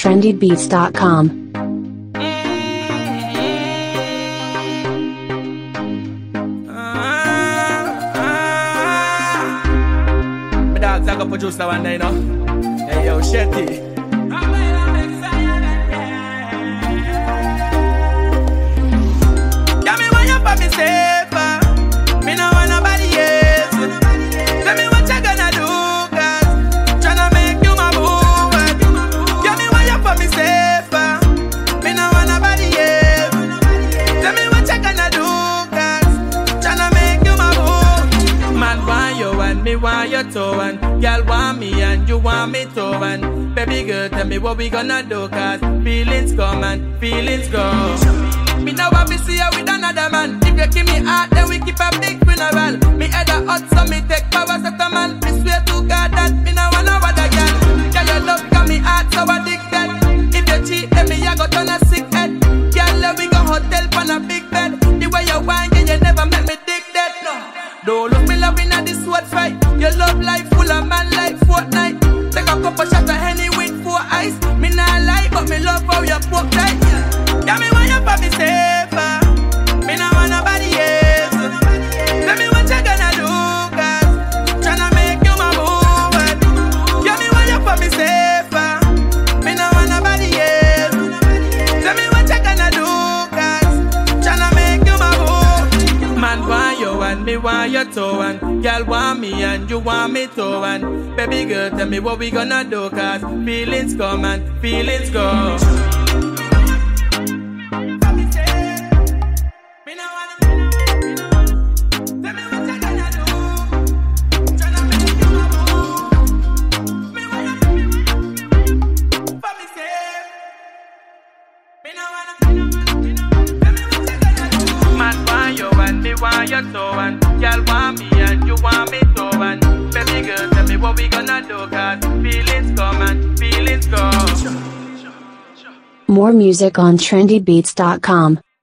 trendybeats.com. My dog's like a producer one day, you know. Hey yo, Shetty. Tell me why you for me safer. Me no want nobody else. Tell me what you gonna do, cause tryna make you my boo. Tell me why you for me safer. Me no want nobody else. Tell me what you gonna do, cause tryna make you my boo. Man want you and me want you too, and girl want me and you want me too, and baby girl tell me what we gonna do, cause feelings come and feelings go. Me now want me see you with another man. If you give me heart, then we keep a big funeral. Me head a hot, so me take power set a man. Me swear to God that me now want no other girl. Girl, your love got me heart so addicted. If you cheat, then me I go turn a sick head. Girl, we go hotel on a big bed. The way you whine, girl, you never make me dig that. No, don't look me loving at this sword fight. Your love life full of man like Fortnite. Take a couple shots of Henny with 4 eyes. Me not lie, but me love how you poke tight. Tell me why you for me safer. Me no want nobody else. Tell me what you gonna do, cause tryna make you my boo. Tell me why you for me safer. Me no want nobody else. Tell me what you gonna do, cause tryna make you my boo. Man want you and me want you too, and girl want me and you want me too, and baby girl tell me what we gonna do, cause feelings come and feelings go. Want you too, and girl want me and you want me too, and baby girl tell me what we gonna do, cause feelings come and feelings go. More music on trendybeats.com.